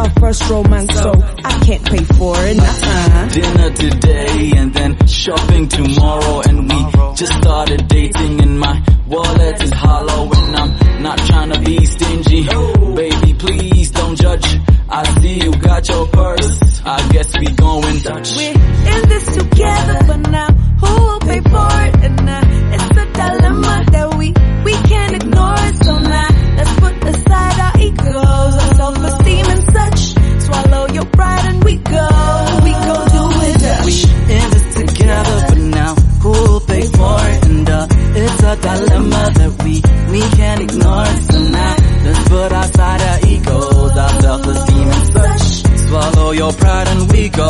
our first romance, so I can't pay for it. Dinner today and then shopping tomorrow, and we just started dating and my wallet is hollow and I'm not trying to be stingy. Baby, please don't judge. I see you got your purse. I guess we going Dutch. We're in this together, but now who will pay for it? And it's a dilemma that we can't ignore it. So now let's put aside our egos, our self-esteem and such. Swallow your pride and we go do it Dutch. We in this together, but now who will pay for it? And it's a dilemma that we can't ignore it. So now let's put aside our egos, our self-esteem and such. Swallow your pride and we go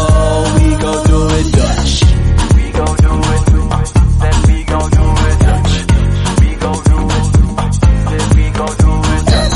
do it Dutch. We go do it, then we go do it Dutch. We go do it, then we go do it Dutch.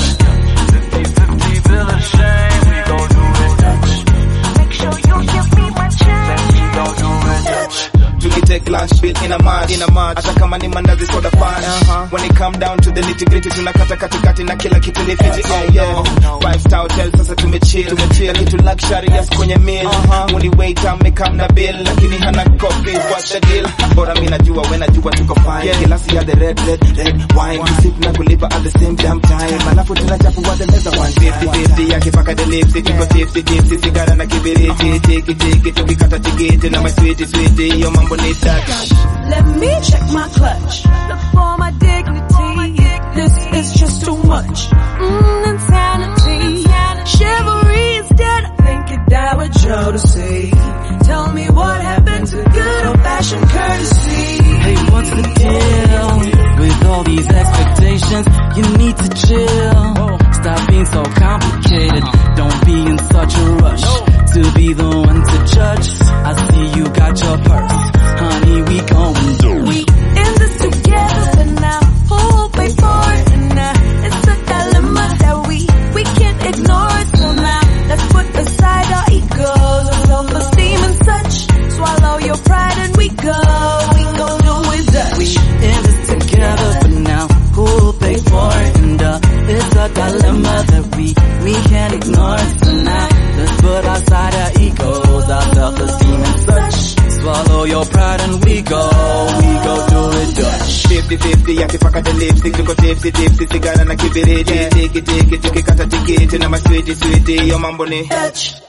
50-50 bill of shame, we go do it Dutch. Make sure you give me my chance, then we go do it Dutch. Tukitake lunch bill in a march, hata kama ni mandazi soda punch. When it come down to the nitty gritty, tunakata katikati na kila kitu ni fiti. Oh yeah, 5-star hotel sasa tumechill, kitu luxury yes kwenye meal. Muni waiter amekam na bill, lakini hana coffee, what's the deal? Bora mimi najua wewe najua tuko fine. Glasi ya the red wine, sip na kulipa at the same damn time. Alafu tunachapua the meza 150 yakipaka the lips, tuko tipsy sigara na kibiriti, tiki tukikata tikiti na my sweetie yo mambo ni Dutch. Let me check my clutch, look for my dignity. This is just too much. Insanity. Chivalry is dead. I think it died with Jodeci. Tell me what happened to good old-fashioned courtesy. Hey, what's the deal with all these expectations? You need to chill. Stop being so complicated. Don't be in such a rush to be the one to judge. I see you got your purse. Honey, we gon' do it. We in this together, but now who will pay for it? And it's a dilemma that we can't ignore it. So now let's put aside our egos, our self-esteem and such. Swallow your pride and we go do it Dutch. We in this together, but now who will pay for it? And it's a dilemma that we can't ignore it. So now let's put aside our egos, our self-esteem and such. Swallow your pride and we go do it Dutch. 50-50 yakipaka the lipstick, tuko tipsy sigara na kibiriti, tiki tukikata tikiti na my sweetie yo mambo ni Dutch.